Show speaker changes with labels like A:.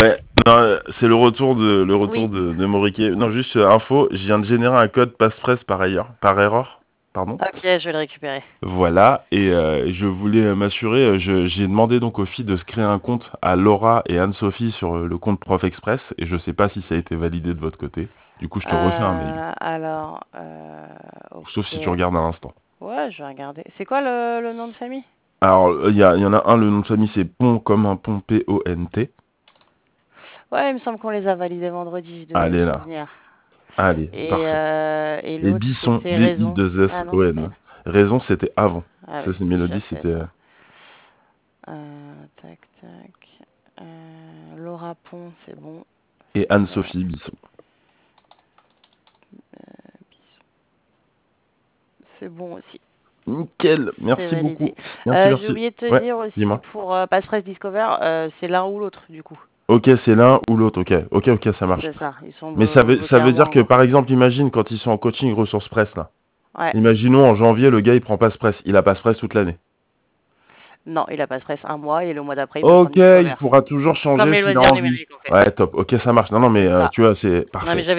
A: Ouais, non, c'est le retour
B: Oui.
A: de Moriquet. Non, juste info, je viens de générer un code passerelle par erreur, pardon.
B: Ok, je vais le récupérer.
A: Voilà, et je voulais m'assurer, j'ai demandé donc aux filles de se créer un compte à Laura et Anne-Sophie sur le compte Prof Express, et je sais pas si ça a été validé de votre côté. Du coup, je te refais un mail.
B: Alors,
A: Sauf
B: ok.
A: si tu regardes à l'instant.
B: Ouais, je vais regarder. C'est quoi le nom de famille?
A: Alors, il y en a un, le nom de famille c'est Pont comme un pont P-O-N-T.
B: Ouais, il me semble qu'on les a validés vendredi, de
A: Allez là,
B: souvenir.
A: allez, parfait.
B: Et
A: Et
B: l'autre,
A: Bisson,
B: c'était Raison. Ah non, c'est pas
A: B-I-2-S-O-N.
B: elle.
A: Raison, c'était avant.
B: Ah
A: Ça,
B: oui,
A: c'est
B: c'est déjà
A: Mélodie,
B: fait
A: c'était...
B: ça. Tac, tac. Laura Pont, c'est bon.
A: Et
B: Ça,
A: Anne-Sophie Bisson.
B: bisous. C'est bon aussi.
A: Nickel,
B: C'est
A: merci beaucoup.
B: validé.
A: Merci,
B: J'ai
A: merci.
B: oublié de te
A: Ouais,
B: dire aussi
A: dis-moi.
B: pour Passepress Discover, c'est l'un ou l'autre du coup.
A: Ok, c'est l'un ou l'autre, ok. Ok, ok, ça marche.
B: C'est ça, ils sont
A: Mais
B: bloqués
A: ça
B: à
A: veut
B: moi
A: dire que,
B: encore.
A: par exemple, imagine quand ils sont en coaching ressources presse, là.
B: Ouais.
A: Imaginons en janvier, le gars, il prend pas presse. Il a pas presse toute l'année.
B: Non, il a Passepress un mois et le mois d'après, il peut prendre
A: Ok, il
B: Discover.
A: pourra toujours
B: Comme
A: changer
B: les
A: s'il a
B: loisirs
A: envie.
B: numériques en fait.
A: Ouais, top. Ok, ça marche. Non, non, mais
B: C'est ça.
A: tu vois, c'est
B: Non, mais
A: parfait.
B: j'avais